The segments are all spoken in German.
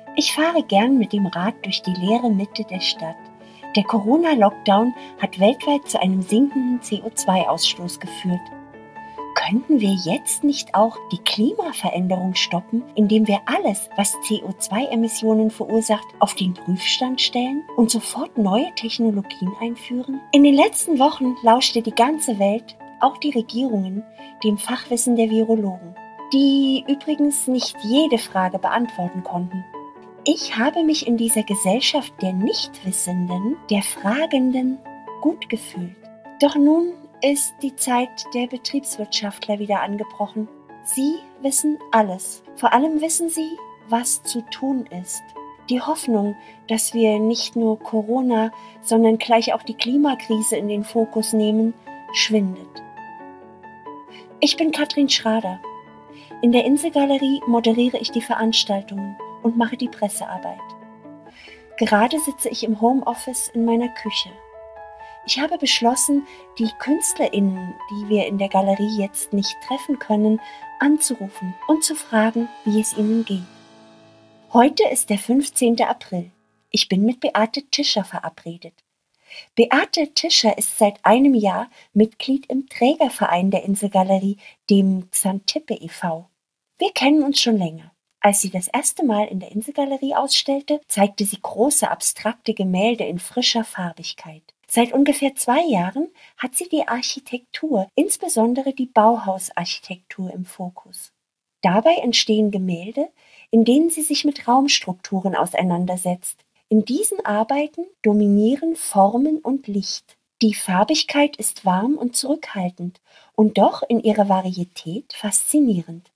Ich fahre gern mit dem Rad durch die leere Mitte der Stadt. Der Corona-Lockdown hat weltweit zu einem sinkenden CO2-Ausstoß geführt. Könnten wir jetzt nicht auch die Klimaveränderung stoppen, indem wir alles, was CO2-Emissionen verursacht, auf den Prüfstand stellen und sofort neue Technologien einführen? In den letzten Wochen lauschte die ganze Welt, auch die Regierungen, dem Fachwissen der Virologen, die übrigens nicht jede Frage beantworten konnten. Ich habe mich in dieser Gesellschaft der Nichtwissenden, der Fragenden gut gefühlt. Doch nun ist die Zeit der Betriebswirtschaftler wieder angebrochen. Sie wissen alles. Vor allem wissen sie, was zu tun ist. Die Hoffnung, dass wir nicht nur Corona, sondern gleich auch die Klimakrise in den Fokus nehmen, schwindet. Ich bin Katrin Schrader. In der Inselgalerie moderiere ich die Veranstaltungen und mache die Pressearbeit. Gerade sitze ich im Homeoffice in meiner Küche. Ich habe beschlossen, die KünstlerInnen, die wir in der Galerie jetzt nicht treffen können, anzurufen und zu fragen, wie es ihnen geht. Heute ist der 15. April. Ich bin mit Beate Tischer verabredet. Beate Tischer ist seit einem Jahr Mitglied im Trägerverein der Inselgalerie, dem Xantippe e.V. Wir kennen uns schon länger. Als sie das erste Mal in der Inselgalerie ausstellte, zeigte sie große abstrakte Gemälde in frischer Farbigkeit. Seit ungefähr 2 Jahren hat sie die Architektur, insbesondere die Bauhausarchitektur, im Fokus. Dabei entstehen Gemälde, in denen sie sich mit Raumstrukturen auseinandersetzt. In diesen Arbeiten dominieren Formen und Licht. Die Farbigkeit ist warm und zurückhaltend und doch in ihrer Varietät faszinierend.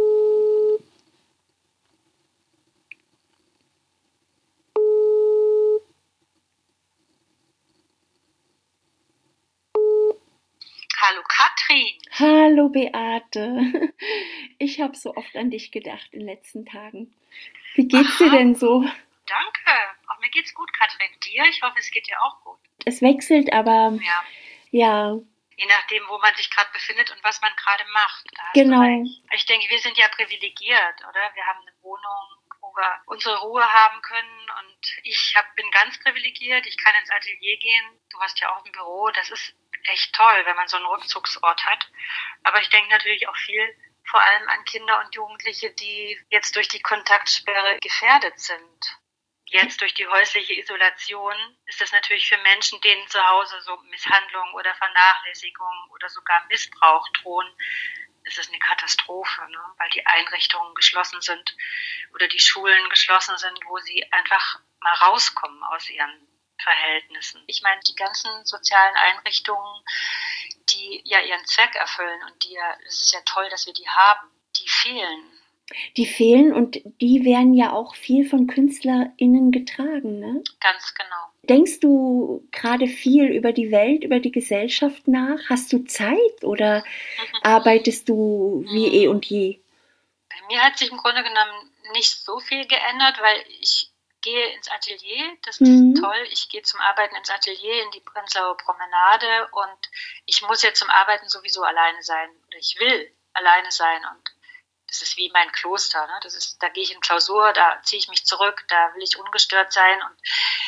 Hallo Katrin. Hallo Beate. Ich habe so oft an dich gedacht in den letzten Tagen. Wie geht's dir denn so? Danke. Auch mir geht's gut, Katrin. Dir? Ich hoffe, es geht dir auch gut. Es wechselt, aber ja. Je nachdem, wo man sich gerade befindet und was man gerade macht. Genau. Ich denke, wir sind ja privilegiert, oder? Wir haben eine Wohnung, wo wir unsere Ruhe haben können, und ich bin ganz privilegiert. Ich kann ins Atelier gehen. Du hast ja auch ein Büro. Das ist echt toll, wenn man so einen Rückzugsort hat. Aber ich denke natürlich auch viel vor allem an Kinder und Jugendliche, die jetzt durch die Kontaktsperre gefährdet sind. Jetzt durch die häusliche Isolation ist das natürlich für Menschen, denen zu Hause so Misshandlung oder Vernachlässigung oder sogar Missbrauch drohen, ist das eine Katastrophe, ne? Weil die Einrichtungen geschlossen sind oder die Schulen geschlossen sind, wo sie einfach mal rauskommen aus ihren Verhältnissen. Ich meine, die ganzen sozialen Einrichtungen, die ja ihren Zweck erfüllen und es ist ja toll, dass wir die haben, die fehlen. Die fehlen, und die werden ja auch viel von KünstlerInnen getragen, ne? Ganz genau. Denkst du gerade viel über die Welt, über die Gesellschaft nach? Hast du Zeit oder arbeitest du wie eh und je? Bei mir hat sich im Grunde genommen nicht so viel geändert, weil ich gehe ins Atelier, das ist toll. Ich gehe zum Arbeiten ins Atelier in die Prenzlauer Promenade, und ich muss ja zum Arbeiten sowieso alleine sein, oder ich will alleine sein, und das ist wie mein Kloster, ne? Da gehe ich in Klausur, da ziehe ich mich zurück, da will ich ungestört sein, und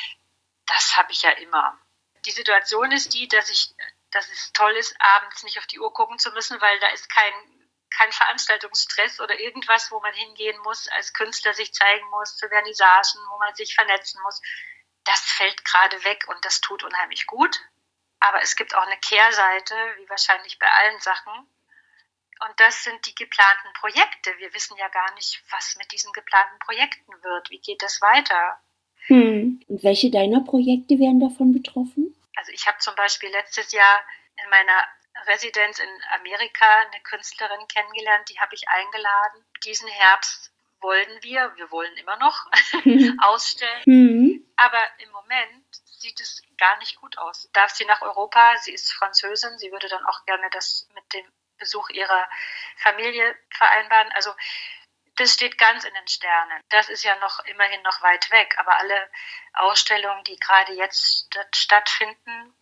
das habe ich ja immer. Die Situation ist die, dass es toll ist, abends nicht auf die Uhr gucken zu müssen, weil da ist kein Veranstaltungsstress oder irgendwas, wo man hingehen muss, als Künstler sich zeigen muss, zu Vernissagen, wo man sich vernetzen muss. Das fällt gerade weg, und das tut unheimlich gut. Aber es gibt auch eine Kehrseite, wie wahrscheinlich bei allen Sachen. Und das sind die geplanten Projekte. Wir wissen ja gar nicht, was mit diesen geplanten Projekten wird. Wie geht das weiter? Und welche deiner Projekte werden davon betroffen? Also ich habe zum Beispiel letztes Jahr in meiner Residenz in Amerika eine Künstlerin kennengelernt, die habe ich eingeladen. Diesen Herbst wollen wir wollen immer noch ausstellen. Aber im Moment sieht es gar nicht gut aus. Darf sie nach Europa? Sie ist Französin. Sie würde dann auch gerne das mit dem Besuch ihrer Familie vereinbaren. Also das steht ganz in den Sternen. Das ist ja immerhin noch weit weg. Aber alle Ausstellungen, die gerade jetzt stattfinden,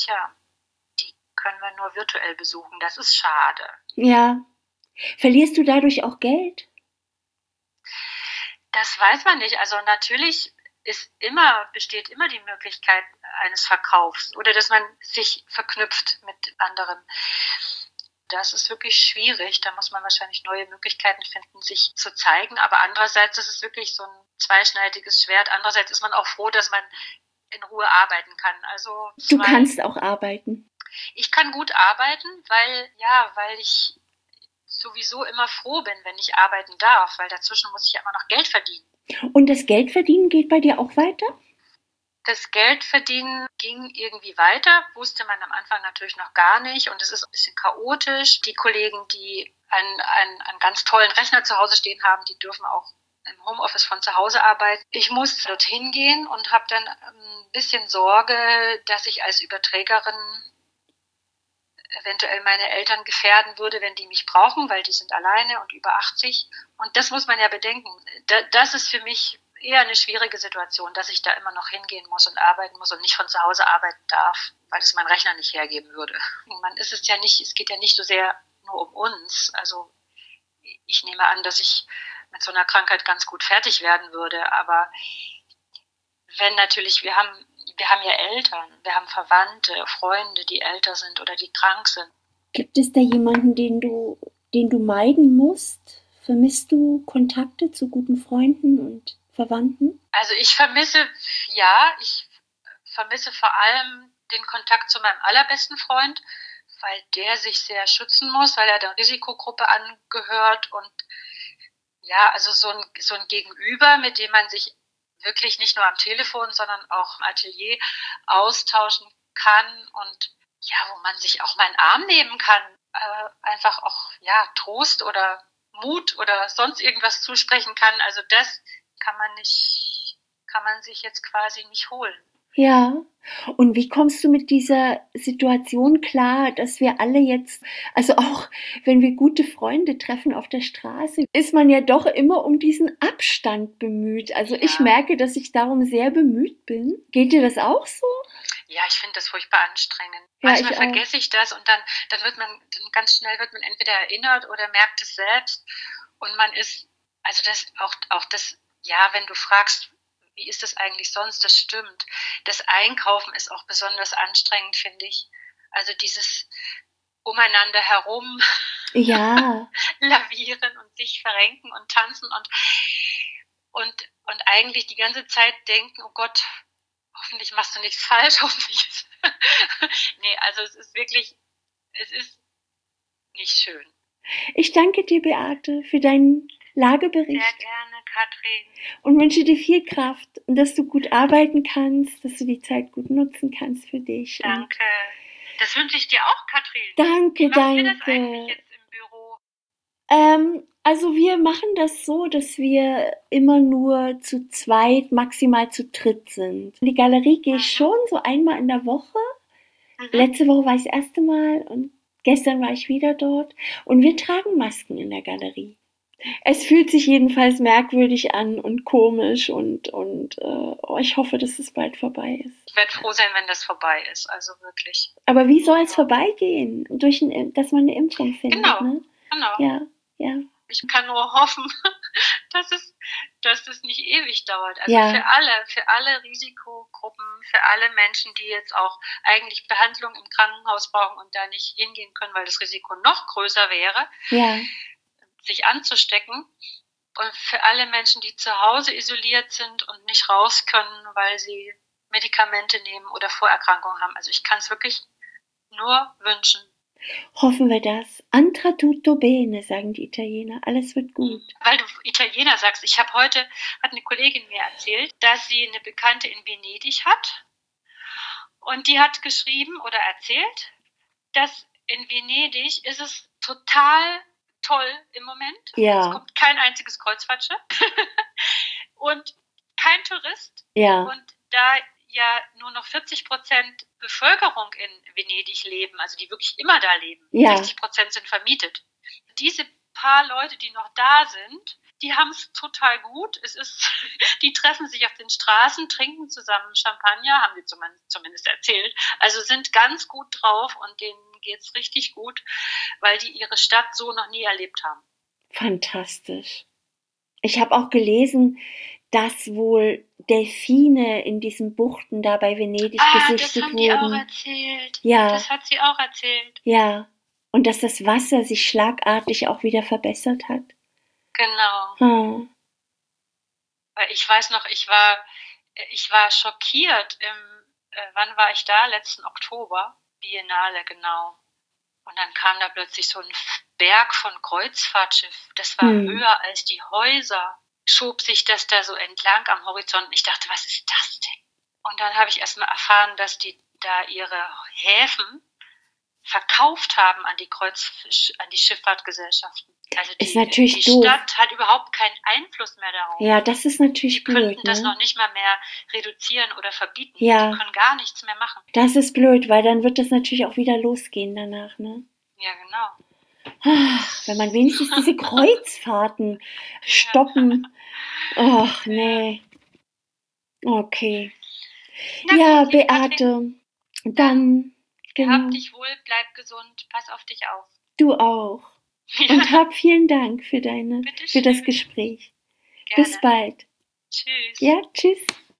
die können wir nur virtuell besuchen. Das ist schade. Ja. Verlierst du dadurch auch Geld? Das weiß man nicht. Also natürlich besteht immer die Möglichkeit eines Verkaufs oder dass man sich verknüpft mit anderen. Das ist wirklich schwierig. Da muss man wahrscheinlich neue Möglichkeiten finden, sich zu zeigen. Aber andererseits ist es wirklich so ein zweischneidiges Schwert. Andererseits ist man auch froh, dass man in Ruhe arbeiten kann. Also du kannst auch arbeiten. Ich kann gut arbeiten, weil ich sowieso immer froh bin, wenn ich arbeiten darf, weil dazwischen muss ich ja immer noch Geld verdienen. Und das Geldverdienen geht bei dir auch weiter? Das Geldverdienen ging irgendwie weiter, wusste man am Anfang natürlich noch gar nicht und es ist ein bisschen chaotisch. Die Kollegen, die einen ganz tollen Rechner zu Hause stehen haben, die dürfen auch im Homeoffice von zu Hause arbeiten. Ich musste dorthin gehen und habe dann ein bisschen Sorge, dass ich als Überträgerin eventuell meine Eltern gefährden würde, wenn die mich brauchen, weil die sind alleine und über 80. Und das muss man ja bedenken. Das ist für mich eher eine schwierige Situation, dass ich da immer noch hingehen muss und arbeiten muss und nicht von zu Hause arbeiten darf, weil es mein Rechner nicht hergeben würde. Es geht ja nicht so sehr nur um uns. Also ich nehme an, dass ich mit so einer Krankheit ganz gut fertig werden würde. Aber wenn natürlich, wir haben ja Eltern, wir haben Verwandte, Freunde, die älter sind oder die krank sind. Gibt es da jemanden, den du meiden musst? Vermisst du Kontakte zu guten Freunden und Verwandten? Also ich vermisse vor allem den Kontakt zu meinem allerbesten Freund, weil der sich sehr schützen muss, weil er der Risikogruppe angehört und ja, also so ein Gegenüber, mit dem man sich wirklich nicht nur am Telefon, sondern auch im Atelier austauschen kann und ja, wo man sich auch mal einen Arm nehmen kann, einfach auch ja Trost oder Mut oder sonst irgendwas zusprechen kann. Also das kann man sich jetzt quasi nicht holen. Ja. Und wie kommst du mit dieser Situation klar, dass wir alle jetzt, also auch wenn wir gute Freunde treffen auf der Straße, ist man ja doch immer um diesen Abstand bemüht. Also ja. Ich merke, dass ich darum sehr bemüht bin. Geht dir das auch so? Ja, ich finde das furchtbar anstrengend. Ja, manchmal vergesse ich das und dann ganz schnell wird man entweder erinnert oder merkt es selbst. Und man ist, also ja, wenn du fragst, wie ist das eigentlich sonst? Das stimmt. Das Einkaufen ist auch besonders anstrengend, finde ich. Also dieses umeinander herum lavieren und sich verrenken und tanzen und eigentlich die ganze Zeit denken, oh Gott, hoffentlich machst du nichts falsch, hoffentlich. Nee, also es ist nicht schön. Ich danke dir, Beate, für deinen Lagebericht. Sehr gerne, Katrin. Und wünsche dir viel Kraft und dass du gut arbeiten kannst, dass du die Zeit gut nutzen kannst für dich. Danke. Das wünsche ich dir auch, Katrin. Danke. Wie macht ihr das eigentlich jetzt im Büro? Also wir machen das so, dass wir immer nur zu zweit, maximal zu dritt sind. In die Galerie gehe ich schon so einmal in der Woche. Letzte Woche war ich das erste Mal und gestern war ich wieder dort. Und wir tragen Masken in der Galerie. Es fühlt sich jedenfalls merkwürdig an und komisch und ich hoffe, dass es bald vorbei ist. Ich werde froh sein, wenn das vorbei ist, also wirklich. Aber wie soll es vorbeigehen? Dass man eine Impfung findet, genau, ne? Genau. Ja. Ich kann nur hoffen, dass es nicht ewig dauert. Also für alle Risikogruppen, für alle Menschen, die jetzt auch eigentlich Behandlung im Krankenhaus brauchen und da nicht hingehen können, weil das Risiko noch größer wäre, sich anzustecken. Und für alle Menschen, die zu Hause isoliert sind und nicht raus können, weil sie Medikamente nehmen oder Vorerkrankungen haben. Also ich kann es wirklich nur wünschen. Hoffen wir das. Andrà tutto bene, sagen die Italiener. Alles wird gut. Weil du Italiener sagst, hat eine Kollegin mir erzählt, dass sie eine Bekannte in Venedig hat. Und die hat geschrieben oder erzählt, dass in Venedig ist es total toll im Moment. Ja. Es kommt kein einziges Kreuzfahrtschiff und kein Tourist. Ja. Und da ja nur noch 40% Bevölkerung in Venedig leben, also die wirklich immer da leben. Ja. 60% sind vermietet. Diese paar Leute, die noch da sind, die haben es total gut. Die treffen sich auf den Straßen, trinken zusammen Champagner, haben sie zumindest erzählt. Also sind ganz gut drauf und denen geht's richtig gut, weil die ihre Stadt so noch nie erlebt haben. Fantastisch. Ich habe auch gelesen, dass wohl Delfine in diesen Buchten da bei Venedig gesichtet das haben wurden. die auch erzählt. Ja. Das hat sie auch erzählt. Ja. Und dass das Wasser sich schlagartig auch wieder verbessert hat. Genau. Hm. Weil ich weiß noch, ich war schockiert. Wann war ich da? Letzten Oktober. Biennale, genau. Und dann kam da plötzlich so ein Berg von Kreuzfahrtschiff. Das war höher als die Häuser. Schob sich das da so entlang am Horizont. Ich dachte, was ist das denn? Und dann habe ich erst mal erfahren, dass die da ihre Häfen verkauft haben an die Schifffahrtgesellschaften. Also die Stadt hat überhaupt keinen Einfluss mehr darauf. Ja, das ist natürlich blöd. Die könnten das noch nicht mal mehr reduzieren oder verbieten. Ja. Die können gar nichts mehr machen. Das ist blöd, weil dann wird das natürlich auch wieder losgehen danach, ne? Ja, genau. Ach, wenn man wenigstens diese Kreuzfahrten stoppen. Ach, nee. Okay. Ja, Beate, dann genau. Hab dich wohl, bleib gesund, pass auf dich auf. Du auch. Ja. Und hab vielen Dank für das Gespräch. Gerne. Bis bald. Tschüss. Ja, tschüss.